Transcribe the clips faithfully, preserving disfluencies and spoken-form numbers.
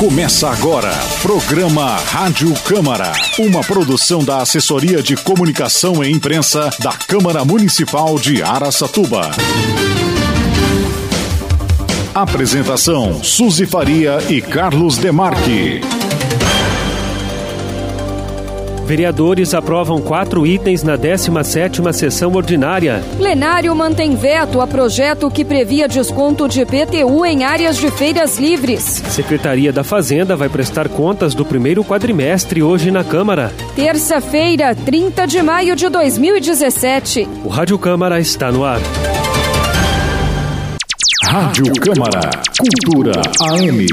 Começa agora, programa Rádio Câmara, uma produção da Assessoria de Comunicação e Imprensa da Câmara Municipal de Araçatuba. Apresentação, Suzy Faria e Carlos Demarque. Vereadores aprovam quatro itens na décima sétima sessão ordinária. Plenário mantém veto a projeto que previa desconto de I P T U em áreas de feiras livres. Secretaria da Fazenda vai prestar contas do primeiro quadrimestre hoje na Câmara. Terça-feira, trinta de maio de dois mil e dezessete. O Rádio Câmara está no ar. Rádio Câmara, Cultura A M.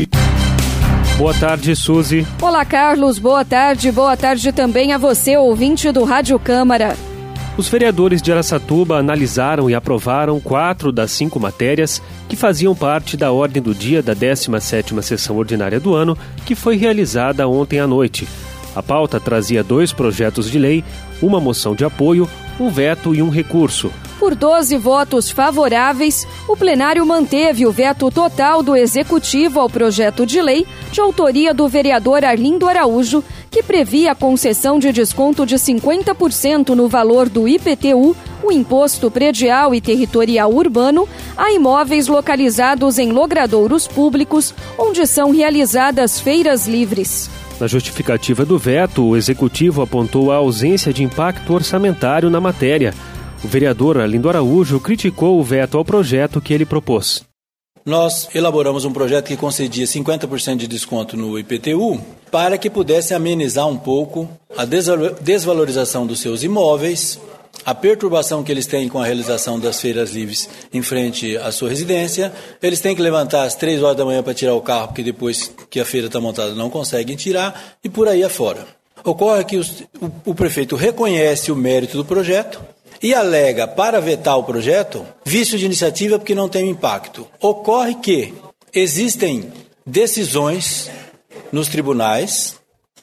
Boa tarde, Suzy. Olá, Carlos. Boa tarde. Boa tarde também a você, ouvinte do Rádio Câmara. Os vereadores de Araçatuba analisaram e aprovaram quatro das cinco matérias que faziam parte da ordem do dia da décima sétima sessão ordinária do ano, que foi realizada ontem à noite. A pauta trazia dois projetos de lei, uma moção de apoio, um veto e um recurso. Por doze votos favoráveis, o plenário manteve o veto total do Executivo ao projeto de lei de autoria do vereador Arlindo Araújo, que previa a concessão de desconto de cinquenta por cento no valor do I P T U, o Imposto Predial e Territorial Urbano, a imóveis localizados em logradouros públicos, onde são realizadas feiras livres. Na justificativa do veto, o Executivo apontou a ausência de impacto orçamentário na matéria. O vereador Arlindo Araújo criticou o veto ao projeto que ele propôs. Nós elaboramos um projeto que concedia cinquenta por cento de desconto no I P T U para que pudesse amenizar um pouco a desvalorização dos seus imóveis, a perturbação que eles têm com a realização das feiras livres em frente à sua residência. Eles têm que levantar às três horas da manhã para tirar o carro, porque depois que a feira está montada não conseguem tirar, e por aí afora. Ocorre que os, o, o prefeito reconhece o mérito do projeto e alega para vetar o projeto vício de iniciativa porque não tem impacto. Ocorre que existem decisões nos tribunais,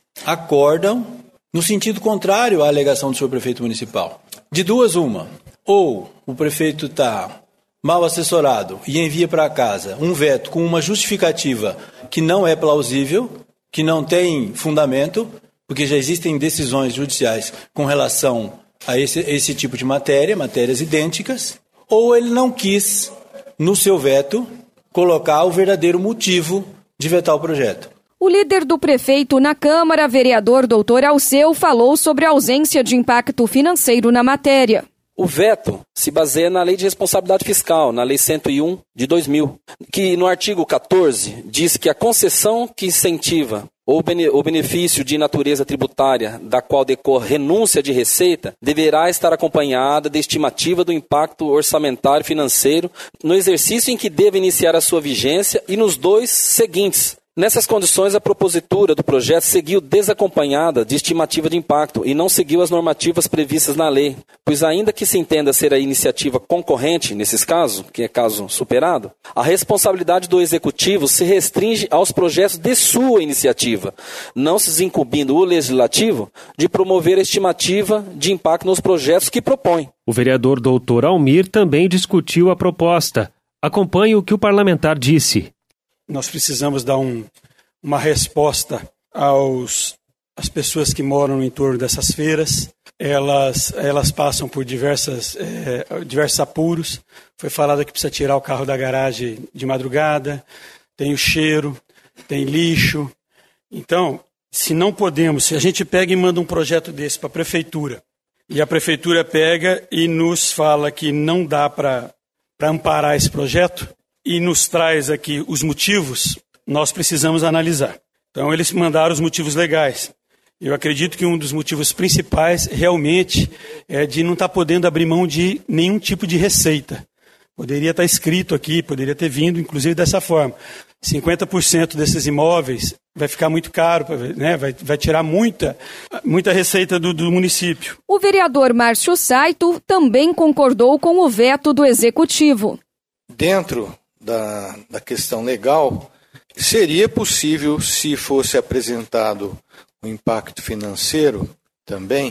acordam no sentido contrário à alegação do senhor prefeito municipal. De duas, uma. Ou o prefeito está mal assessorado e envia para casa um veto com uma justificativa que não é plausível, que não tem fundamento, porque já existem decisões judiciais com relação a esse, esse tipo de matéria, matérias idênticas, ou ele não quis, no seu veto, colocar o verdadeiro motivo de vetar o projeto. O líder do prefeito na Câmara, vereador doutor Alceu, falou sobre a ausência de impacto financeiro na matéria. O veto se baseia na Lei de Responsabilidade Fiscal, na Lei cento e um de dois mil, que no artigo quatorze diz que a concessão que incentiva ou o benefício de natureza tributária da qual decorre renúncia de receita deverá estar acompanhada de estimativa do impacto orçamentário e financeiro no exercício em que deve iniciar a sua vigência e nos dois seguintes. Nessas condições, a propositura do projeto seguiu desacompanhada de estimativa de impacto e não seguiu as normativas previstas na lei, pois ainda que se entenda ser a iniciativa concorrente, nesses casos, que é caso superado, a responsabilidade do Executivo se restringe aos projetos de sua iniciativa, não se desincumbindo o Legislativo de promover a estimativa de impacto nos projetos que propõe. O vereador doutor Almir também discutiu a proposta. Acompanhe o que o parlamentar disse. Nós precisamos dar um, uma resposta aos, às pessoas que moram no entorno dessas feiras. Elas, elas passam por diversas, é, diversos apuros. Foi falado que precisa tirar o carro da garagem de madrugada, tem o cheiro, tem lixo. Então, se não podemos, se a gente pega e manda um projeto desse para a prefeitura, e a prefeitura pega e nos fala que não dá para para amparar esse projeto, e nos traz aqui os motivos, nós precisamos analisar. Então, eles mandaram os motivos legais. Eu acredito que um dos motivos principais, realmente, é de não estar podendo abrir mão de nenhum tipo de receita. Poderia estar escrito aqui, poderia ter vindo, inclusive, dessa forma. cinquenta por cento desses imóveis vai ficar muito caro, né? vai, vai tirar muita, muita receita do, do município. O vereador Márcio Saito também concordou com o veto do Executivo. Dentro Da, da questão legal, seria possível, se fosse apresentado o impacto financeiro também,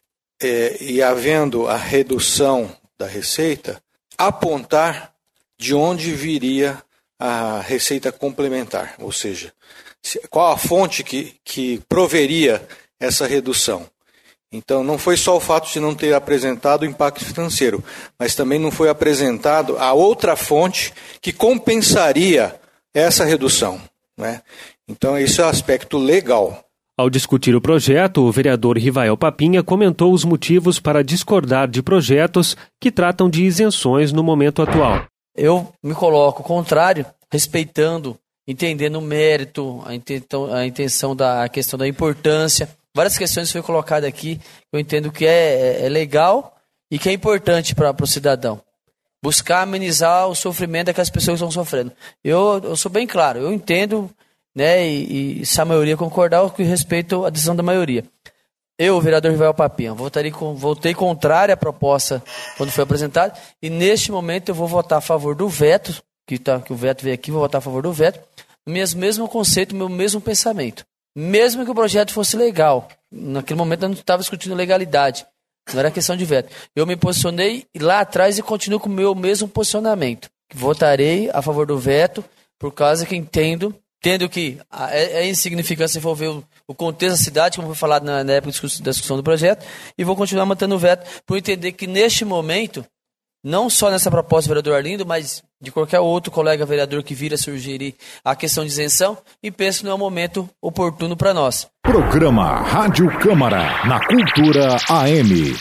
é, e havendo a redução da receita, apontar de onde viria a receita complementar, ou seja, qual a fonte que, que proveria essa redução. Então, não foi só o fato de não ter apresentado o impacto financeiro, mas também não foi apresentado a outra fonte que compensaria essa redução, né? Então, esse é o aspecto legal. Ao discutir o projeto, o vereador Rivael Papinha comentou os motivos para discordar de projetos que tratam de isenções no momento atual. Eu me coloco contrário, respeitando, entendendo o mérito, a intenção, a intenção da a questão da importância. Várias questões foram colocadas aqui, eu entendo que é, é legal e que é importante para o cidadão. Buscar amenizar o sofrimento daquelas pessoas que estão sofrendo. Eu, eu sou bem claro, eu entendo, né, e, e se a maioria concordar, eu respeito a decisão da maioria. Eu, o vereador Rivael Papinha, votarei, votei contrário à proposta quando foi apresentada, e neste momento eu vou votar a favor do veto, que, tá, que o veto veio aqui, vou votar a favor do veto, no mesmo, mesmo conceito, meu mesmo pensamento. Mesmo que o projeto fosse legal, naquele momento eu não estava discutindo legalidade, não era questão de veto. Eu me posicionei lá atrás e continuo com o meu mesmo posicionamento. Votarei a favor do veto, por causa que entendo, entendo que é, é insignificância envolver o, o contexto da cidade, como foi falado na, na época da discussão do projeto, e vou continuar mantendo o veto, por entender que neste momento, não só nessa proposta do vereador Arlindo, mas de qualquer outro colega vereador que vira sugerir a questão de isenção, e penso que não é um momento oportuno para nós. Programa Rádio Câmara, na Cultura A M.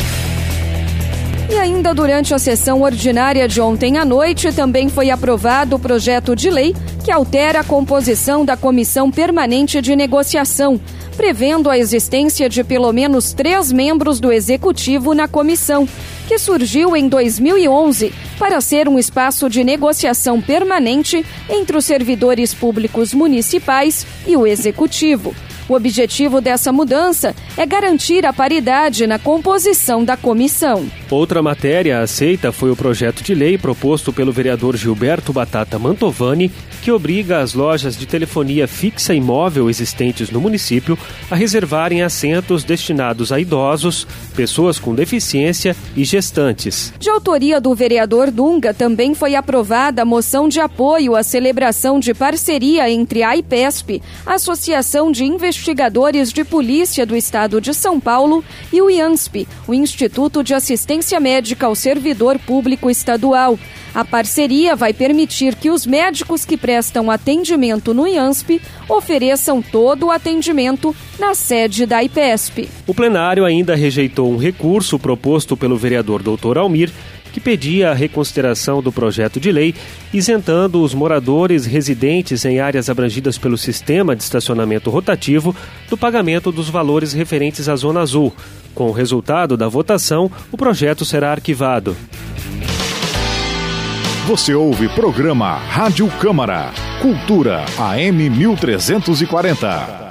E ainda durante a sessão ordinária de ontem à noite, também foi aprovado o projeto de lei que altera a composição da Comissão Permanente de Negociação, prevendo a existência de pelo menos três membros do Executivo na comissão, que surgiu em dois mil e onze para ser um espaço de negociação permanente entre os servidores públicos municipais e o Executivo. O objetivo dessa mudança é garantir a paridade na composição da comissão. Outra matéria aceita foi o projeto de lei proposto pelo vereador Gilberto Batata Mantovani, que obriga as lojas de telefonia fixa e móvel existentes no município a reservarem assentos destinados a idosos, pessoas com deficiência e gestantes. De autoria do vereador Dunga, também foi aprovada a moção de apoio à celebração de parceria entre a AIPESP, Associação de Investigadores de Polícia do Estado de São Paulo, e o IANSP, o Instituto de Assistência Médica ao Servidor Público Estadual. A parceria vai permitir que os médicos que prestam atendimento no IANSP ofereçam todo o atendimento na sede da AIPESP. O plenário ainda rejeitou um recurso proposto pelo vereador doutor Almir, que pedia a reconsideração do projeto de lei, isentando os moradores residentes em áreas abrangidas pelo sistema de estacionamento rotativo do pagamento dos valores referentes à Zona Azul. Com o resultado da votação, o projeto será arquivado. Você ouve programa Rádio Câmara, Cultura A M mil trezentos e quarenta.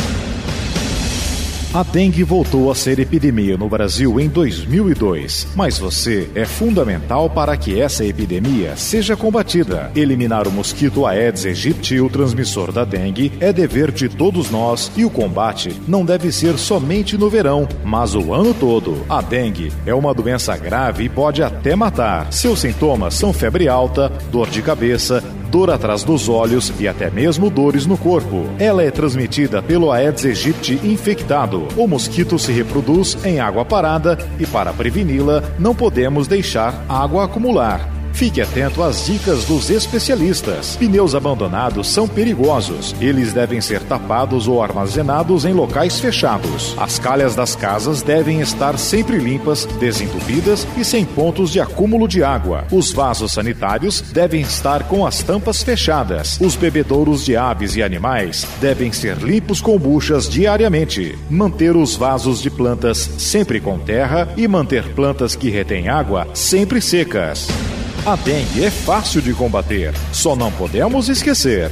A dengue voltou a ser epidemia no Brasil em dois mil e dois, mas você é fundamental para que essa epidemia seja combatida. Eliminar o mosquito Aedes aegypti, o transmissor da dengue, é dever de todos nós e o combate não deve ser somente no verão, mas o ano todo. A dengue é uma doença grave e pode até matar. Seus sintomas são febre alta, dor de cabeça, dor atrás dos olhos e até mesmo dores no corpo. Ela é transmitida pelo Aedes aegypti infectado. O mosquito se reproduz em água parada e, para preveni-la, não podemos deixar água acumular. Fique atento às dicas dos especialistas. Pneus abandonados são perigosos. Eles devem ser tapados ou armazenados em locais fechados. As calhas das casas devem estar sempre limpas, desentupidas e sem pontos de acúmulo de água. Os vasos sanitários devem estar com as tampas fechadas. Os bebedouros de aves e animais devem ser limpos com buchas diariamente. Manter os vasos de plantas sempre com terra e manter plantas que retêm água sempre secas. A dengue é fácil de combater, só não podemos esquecer.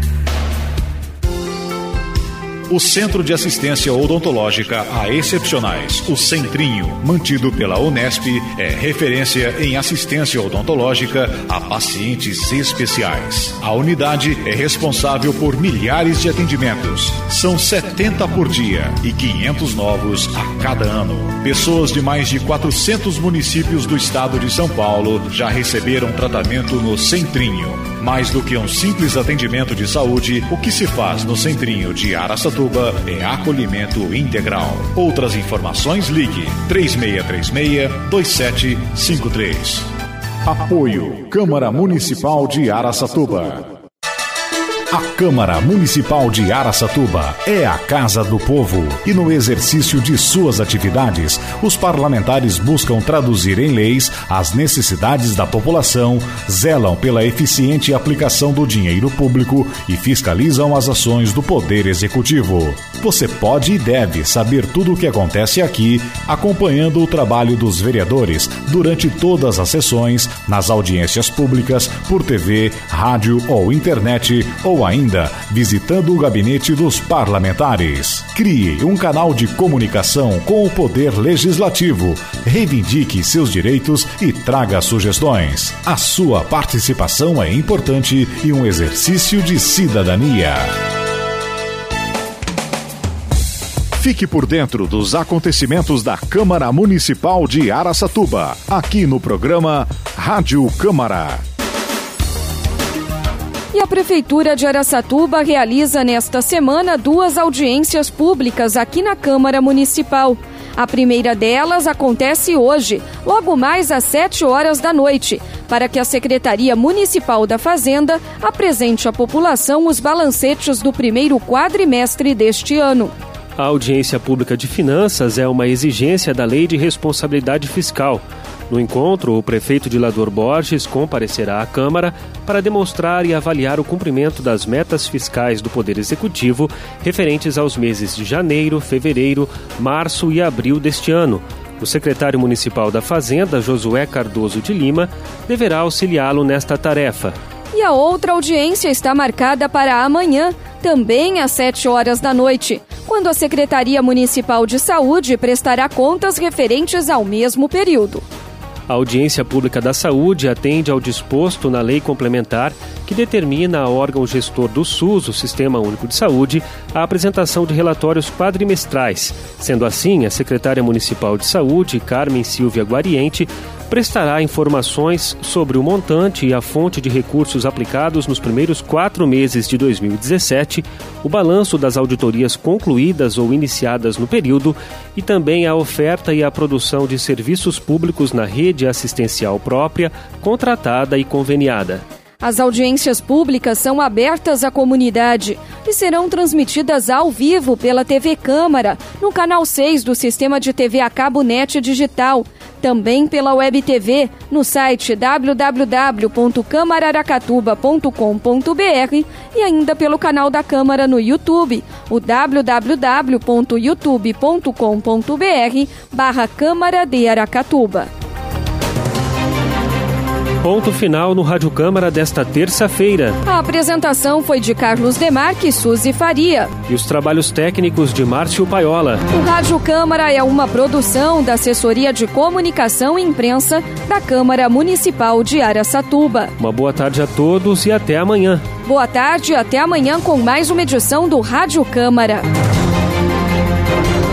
O Centro de Assistência Odontológica a Excepcionais, o Centrinho, mantido pela Unesp, é referência em assistência odontológica a pacientes especiais. A unidade é responsável por milhares de atendimentos. São setenta por dia e quinhentos novos a cada ano. Pessoas de mais de quatrocentos municípios do estado de São Paulo já receberam tratamento no Centrinho. Mais do que um simples atendimento de saúde, o que se faz no Centrinho de Araçatuba é acolhimento integral. Outras informações, ligue três seis três seis, dois sete cinco três. Apoio Câmara Municipal de Araçatuba. A Câmara Municipal de Araçatuba é a Casa do Povo e no exercício de suas atividades, os parlamentares buscam traduzir em leis as necessidades da população, zelam pela eficiente aplicação do dinheiro público e fiscalizam as ações do Poder Executivo. Você pode e deve saber tudo o que acontece aqui, acompanhando o trabalho dos vereadores durante todas as sessões, nas audiências públicas, por T V, rádio ou internet, ou ainda visitando o gabinete dos parlamentares. Crie um canal de comunicação com o Poder Legislativo. Reivindique seus direitos e traga sugestões. A sua participação é importante e um exercício de cidadania. Fique por dentro dos acontecimentos da Câmara Municipal de Araçatuba, aqui no programa Rádio Câmara. E a Prefeitura de Araçatuba realiza nesta semana duas audiências públicas aqui na Câmara Municipal. A primeira delas acontece hoje, logo mais às sete horas da noite, para que a Secretaria Municipal da Fazenda apresente à população os balancetes do primeiro quadrimestre deste ano. A audiência pública de finanças é uma exigência da Lei de Responsabilidade Fiscal. No encontro, o prefeito Dilador Borges comparecerá à Câmara para demonstrar e avaliar o cumprimento das metas fiscais do Poder Executivo referentes aos meses de janeiro, fevereiro, março e abril deste ano. O secretário municipal da Fazenda, Josué Cardoso de Lima, deverá auxiliá-lo nesta tarefa. E a outra audiência está marcada para amanhã, também às sete horas da noite, quando a Secretaria Municipal de Saúde prestará contas referentes ao mesmo período. A Audiência Pública da Saúde atende ao disposto na lei complementar que determina a órgão gestor do SUS, o Sistema Único de Saúde, a apresentação de relatórios quadrimestrais. Sendo assim, a secretária municipal de Saúde, Carmen Silvia Guariente, prestará informações sobre o montante e a fonte de recursos aplicados nos primeiros quatro meses de dois mil e dezessete, o balanço das auditorias concluídas ou iniciadas no período e também a oferta e a produção de serviços públicos na rede assistencial própria, contratada e conveniada. As audiências públicas são abertas à comunidade e serão transmitidas ao vivo pela T V Câmara, no canal seis do sistema de T V a cabo Net Digital, também pela Web T V, no site w w w ponto câmara aracatuba ponto com ponto b r e ainda pelo canal da Câmara no YouTube, o w w w ponto youtube ponto com ponto b r barra Câmara de Aracatuba. Ponto final no Rádio Câmara desta terça-feira. A apresentação foi de Carlos Demarque e Suzy Faria. E os trabalhos técnicos de Márcio Paiola. O Rádio Câmara é uma produção da Assessoria de Comunicação e Imprensa da Câmara Municipal de Araçatuba. Uma boa tarde a todos e até amanhã. Boa tarde e até amanhã com mais uma edição do Rádio Câmara.